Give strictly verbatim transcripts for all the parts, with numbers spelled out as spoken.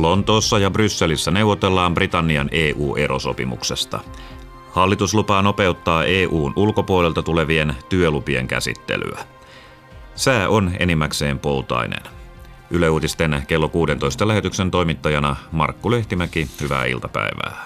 Lontoossa ja Brysselissä neuvotellaan Britannian E U-erosopimuksesta. Hallitus lupaa nopeuttaa E U:n ulkopuolelta tulevien työlupien käsittelyä. Sää on enimmäkseen poutainen. Yle Uutisten kello kuusitoista lähetyksen toimittajana Markku Lehtimäki, hyvää iltapäivää.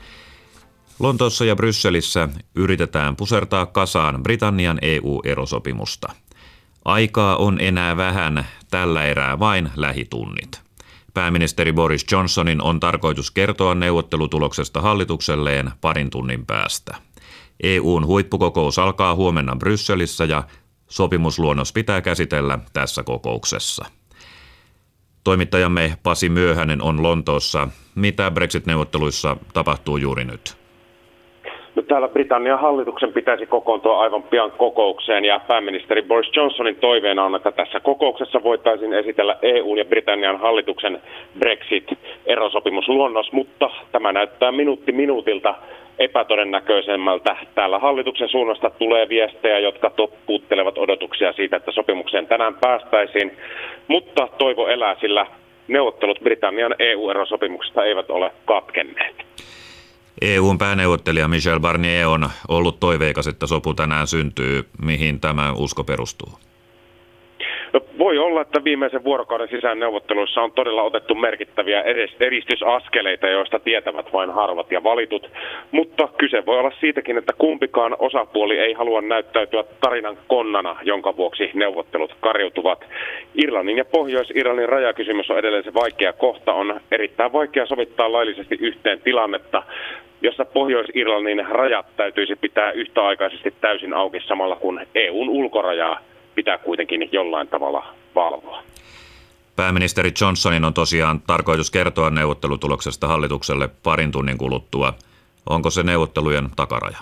Lontoossa ja Brysselissä yritetään pusertaa kasaan Britannian E U-erosopimusta. Aikaa on enää vähän, tällä erää vain lähitunnit. Pääministeri Boris Johnsonin on tarkoitus kertoa neuvottelutuloksesta hallitukselleen parin tunnin päästä. E U:n huippukokous alkaa huomenna Brysselissä ja sopimusluonnos pitää käsitellä tässä kokouksessa. Toimittajamme Pasi Myöhänen on Lontoossa. Mitä Brexit-neuvotteluissa tapahtuu juuri nyt? No, täällä Britannian hallituksen pitäisi kokoontua aivan pian kokoukseen ja pääministeri Boris Johnsonin toiveena on, että tässä kokouksessa voitaisiin esitellä E U:n ja Britannian hallituksen Brexit-erosopimusluonnos, mutta tämä näyttää minuutti minuutilta epätodennäköisemmältä. Täällä hallituksen suunnasta tulee viestejä, jotka puuttelevat odotuksia siitä, että sopimukseen tänään päästäisiin, mutta toivo elää, sillä neuvottelut Britannian E U-erosopimuksesta eivät ole katkenneet. E U:n pääneuvottelija Michel Barnier on ollut toiveikas, että sopu tänään syntyy. Mihin tämä usko perustuu? No, voi olla, että viimeisen vuorokauden sisään neuvotteluissa on todella otettu merkittäviä edistysaskeleita, joista tietävät vain harvat ja valitut. Mutta kyse voi olla siitäkin, että kumpikaan osapuoli ei halua näyttäytyä tarinan konnana, jonka vuoksi neuvottelut kariutuvat. Irlannin ja Pohjois-Irlannin rajakysymys on edelleen se vaikea kohta. On erittäin vaikea sovittaa laillisesti yhteen tilannetta, jossa Pohjois-Irlannin rajat täytyisi pitää yhtäaikaisesti täysin auki samalla kun E U:n ulkorajaa pitää kuitenkin jollain tavalla valvoa. Pääministeri Johnsonin on tosiaan tarkoitus kertoa neuvottelutuloksesta hallitukselle parin tunnin kuluttua. Onko se neuvottelujen takaraja?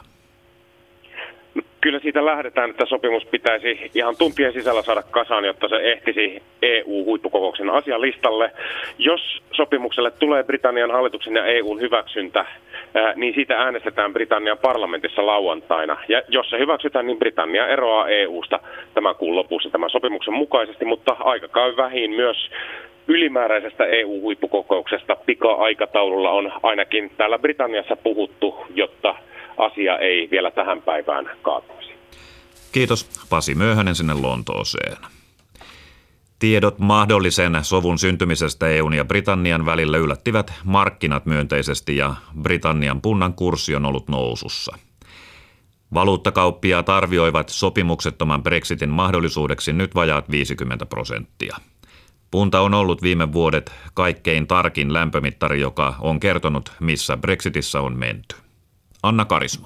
Kyllä siitä lähdetään, että sopimus pitäisi ihan tuntien sisällä saada kasaan, jotta se ehtisi E U-huippukokouksen asialistalle. Jos sopimukselle tulee Britannian hallituksen ja E U:n hyväksyntä, niin siitä äänestetään Britannian parlamentissa lauantaina. Ja jos se hyväksytään, niin Britannia eroaa E U:sta tämän kuun lopussa tämän sopimuksen mukaisesti, mutta aika käy vähin myös ylimääräisestä E U-huippukokouksesta pika-aikataululla on ainakin täällä Britanniassa puhuttu, jotta asia ei vielä tähän päivään kaatuisi. Kiitos Pasi Myöhänen sinne Lontooseen. Tiedot mahdollisen sovun syntymisestä E U:n ja Britannian välillä yllättivät markkinat myönteisesti ja Britannian punnan kurssi on ollut nousussa. Valuuttakauppiaat arvioivat sopimuksettoman Brexitin mahdollisuudeksi nyt vajaat viisikymmentä prosenttia. Punta on ollut viime vuodet kaikkein tarkin lämpömittari, joka on kertonut, missä Brexitissä on menty. Anna Karisma.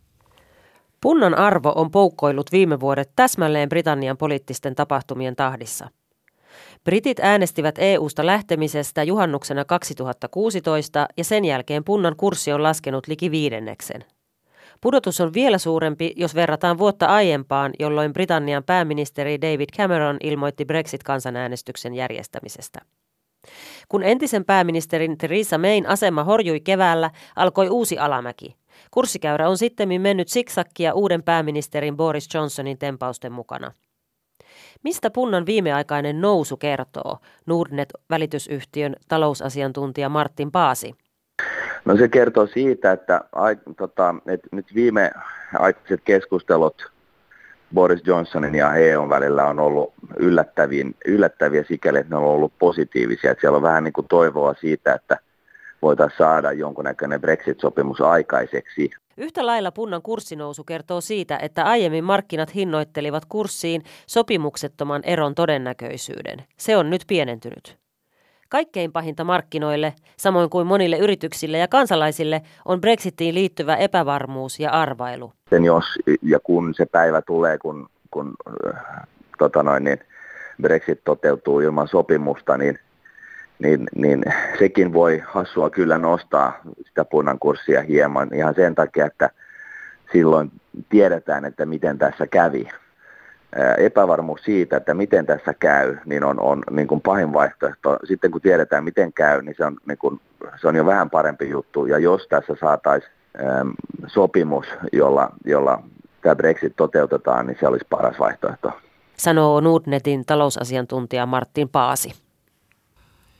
Punnan arvo on poukkoillut viime vuodet täsmälleen Britannian poliittisten tapahtumien tahdissa. Britit äänestivät E U:sta lähtemisestä juhannuksena kaksituhattakuusitoista ja sen jälkeen punnan kurssi on laskenut liki viidenneksen. Pudotus on vielä suurempi, jos verrataan vuotta aiempaan, jolloin Britannian pääministeri David Cameron ilmoitti Brexit-kansanäänestyksen järjestämisestä. Kun entisen pääministerin Theresa Mayn asema horjui keväällä, alkoi uusi alamäki. Kurssikäyrä on sittemmin mennyt siksakkia uuden pääministerin Boris Johnsonin tempausten mukana. Mistä punnan viimeaikainen nousu kertoo? Nordnet-välitysyhtiön talousasiantuntija Martin Paasi. No se kertoo siitä, että, tota, että nyt viimeaikaiset keskustelut Boris Johnsonin ja E U:n välillä on ollut yllättäviä, yllättäviä sikäli, että ne on ollut positiivisia. Että siellä on vähän niin kuin toivoa siitä, että voitaisiin saada jonkunnäköinen Brexit-sopimus aikaiseksi. Yhtä lailla punnan kurssinousu kertoo siitä, että aiemmin markkinat hinnoittelivat kurssiin sopimuksettoman eron todennäköisyyden. Se on nyt pienentynyt. Kaikkein pahinta markkinoille, samoin kuin monille yrityksille ja kansalaisille, on Brexitiin liittyvä epävarmuus ja arvailu. Sen jos ja kun se päivä tulee, kun, kun äh, tota noin, niin Brexit toteutuu ilman sopimusta, niin Niin, niin sekin voi hassua kyllä nostaa sitä punnan kurssia hieman ihan sen takia, että silloin tiedetään, että miten tässä kävi. Ää, epävarmuus siitä, että miten tässä käy, niin on, on niin kuin pahin vaihtoehto. Sitten kun tiedetään, miten käy, niin se on, niin kuin, se on jo vähän parempi juttu. Ja jos tässä saataisiin ää, sopimus, jolla, jolla tämä Brexit toteutetaan, niin se olisi paras vaihtoehto. Sanoo Nordnetin talousasiantuntija Martin Paasi.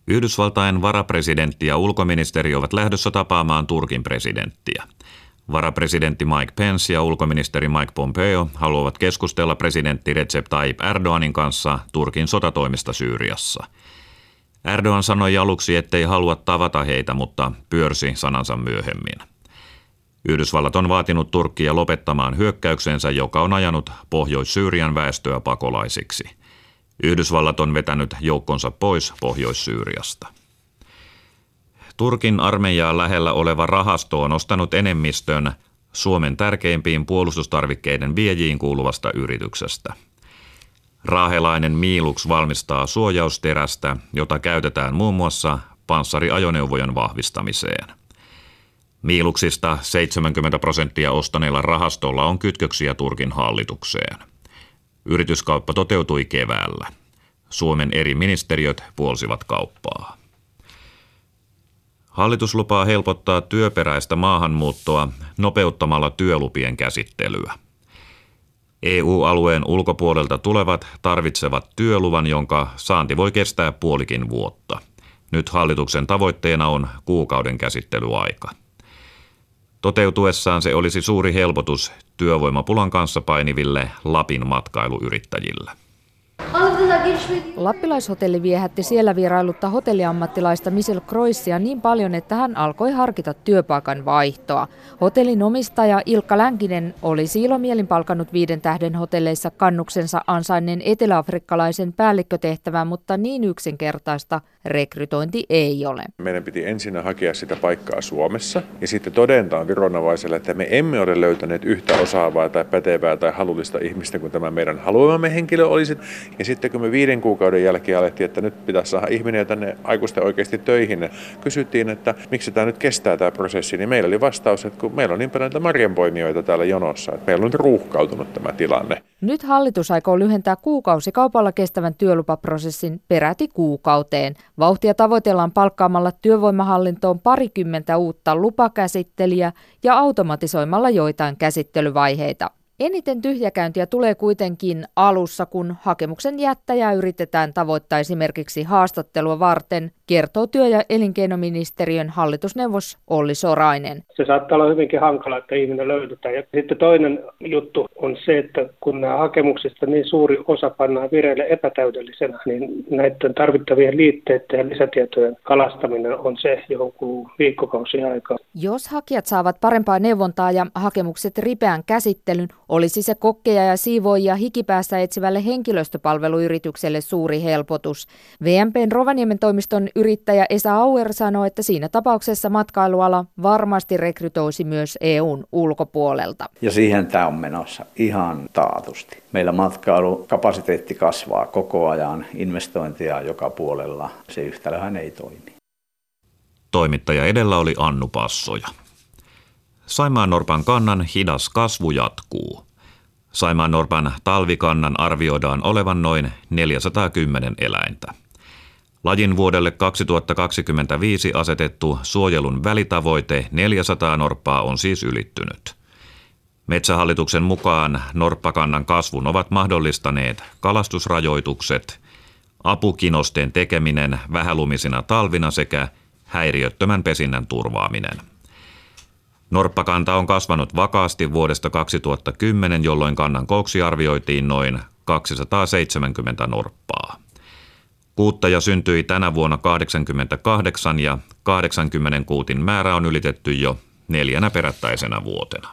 Yhdysvaltain varapresidentti ja ulkoministeri ovat lähdössä tapaamaan Turkin presidenttiä. Varapresidentti Mike Pence ja ulkoministeri Mike Pompeo haluavat keskustella presidentti Recep Tayyip Erdoganin kanssa Turkin sotatoimista Syyriassa. Erdogan sanoi aluksi, ettei halua tavata heitä, mutta pyörsi sanansa myöhemmin. Yhdysvallat on vaatinut Turkkia lopettamaan hyökkäyksensä, joka on ajanut Pohjois-Syyrian väestöä pakolaisiksi. Yhdysvallat on vetänyt joukkonsa pois Pohjois-Syyriasta. Turkin armeijaa lähellä oleva rahasto on ostanut enemmistön Suomen tärkeimpiin puolustustarvikkeiden viejiin kuuluvasta yrityksestä. Raahelainen Miilux valmistaa suojausterästä, jota käytetään muun muassa panssariajoneuvojen vahvistamiseen. Miiluksista seitsemänkymmentä prosenttia ostaneella rahastolla on kytköksiä Turkin hallitukseen. Yrityskauppa toteutui keväällä. Suomen eri ministeriöt puolsivat kauppaa. Hallitus lupaa helpottaa työperäistä maahanmuuttoa nopeuttamalla työlupien käsittelyä. E U-alueen ulkopuolelta tulevat tarvitsevat työluvan, jonka saanti voi kestää puolikin vuotta. Nyt hallituksen tavoitteena on kuukauden käsittelyaika. Toteutuessaan se olisi suuri helpotus työvoimapulan kanssa painiville Lapin matkailuyrittäjille. Lappilaishotelli viehätti siellä vierailutta hotelliammattilaista Michel Croissia niin paljon, että hän alkoi harkita työpaikan vaihtoa. Hotellin omistaja Ilkka Länkinen olisi ilomielin palkannut viiden tähden hotelleissa kannuksensa ansainneen eteläafrikkalaisen päällikkötehtävään, mutta niin yksinkertaista rekrytointi ei ole. Meidän piti ensin hakea sitä paikkaa Suomessa ja sitten todentaan viranomaiselle, että me emme ole löytäneet yhtä osaavaa tai pätevää tai halullista ihmistä kuin tämä meidän haluamamme henkilö olisi. Ja sitten kun me viiden kuukauden jälkeen alettiin, että nyt pitäisi saada ihminen tänne aikuisten oikeasti töihin, kysyttiin, että miksi tämä nyt kestää tämä prosessi, niin meillä oli vastaus, että kun meillä on niin paljon näitä marjanpoimijoita täällä jonossa, että meillä on nyt ruuhkautunut tämä tilanne. Nyt hallitus aikoo lyhentää kuukausikaupalla kestävän työlupaprosessin peräti kuukauteen. Vauhtia tavoitellaan palkkaamalla työvoimahallintoon parikymmentä uutta lupakäsittelijää ja automatisoimalla joitain käsittelyvaiheita. Eniten tyhjäkäyntiä tulee kuitenkin alussa, kun hakemuksen jättäjää yritetään tavoittaa esimerkiksi haastattelua varten, kertoo työ- ja elinkeinoministeriön hallitusneuvos Olli Sorainen. Se saattaa olla hyvinkin hankala, että ihminen löydetään. Ja sitten toinen juttu on se, että kun nämä hakemuksista niin suuri osa pannaan vireille epätäydellisenä, niin näiden tarvittavien liitteiden ja lisätietojen kalastaminen on se, johon kuluu viikkokausia aikaa. Jos hakijat saavat parempaa neuvontaa ja hakemukset ripeän käsittelyn, olisi se kokkeja ja siivoojia hikipäässä etsivälle henkilöstöpalveluyritykselle suuri helpotus. V M P:n Rovaniemen toimiston yrittäjä Esa Auer sanoi, että siinä tapauksessa matkailuala varmasti rekrytoisi myös E U:n ulkopuolelta. Ja siihen tämä on menossa ihan taatusti. Meillä matkailukapasiteetti kasvaa koko ajan, investointia joka puolella. Se yhtälöhän ei toimi. Toimittaja edellä oli Annu Passoja. Saimaannorpan kannan hidas kasvu jatkuu. Saimaannorpan talvikannan arvioidaan olevan noin neljäsataakymmentä eläintä. Lajin vuodelle kaksituhattakaksikymmentäviisi asetettu suojelun välitavoite neljäsataa norppaa on siis ylittynyt. Metsähallituksen mukaan norppakannan kasvun ovat mahdollistaneet kalastusrajoitukset, apukinosten tekeminen vähälumisina talvina sekä häiriöttömän pesinnän turvaaminen. Norppakanta on kasvanut vakaasti vuodesta kaksituhattakymmenen, jolloin kannan kooksi arvioitiin noin kaksisataaseitsemänkymmentä norppaa. Kuutteja syntyi tänä vuonna kahdeksankymmentäkahdeksan ja kahdeksankymmentä kuutin määrä on ylitetty jo neljänä perättäisenä vuotena.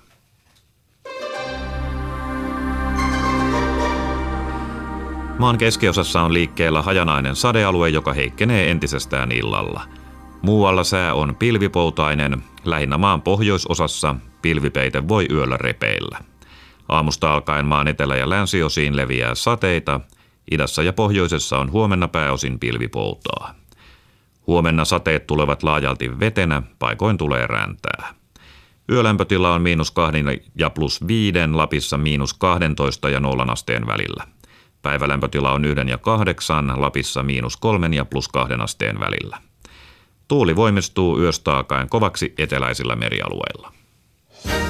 Maan keskiosassa on liikkeellä hajanainen sadealue, joka heikkenee entisestään illalla. Muualla sää on pilvipoutainen, lähinnä maan pohjoisosassa pilvipeite voi yöllä repeillä. Aamusta alkaen maan etelä- ja länsiosiin leviää sateita, idässä ja pohjoisessa on huomenna pääosin pilvipoutaa. Huomenna sateet tulevat laajalti vetenä, paikoin tulee räntää. Yölämpötila on miinus kahden ja plus viiden, Lapissa miinus kahdentoista ja nollan asteen välillä. Päivälämpötila on yhden ja kahdeksan, Lapissa miinus kolmen ja plus kahden asteen välillä. Tuuli voimistuu yöstä alkaen kovaksi eteläisillä merialueilla.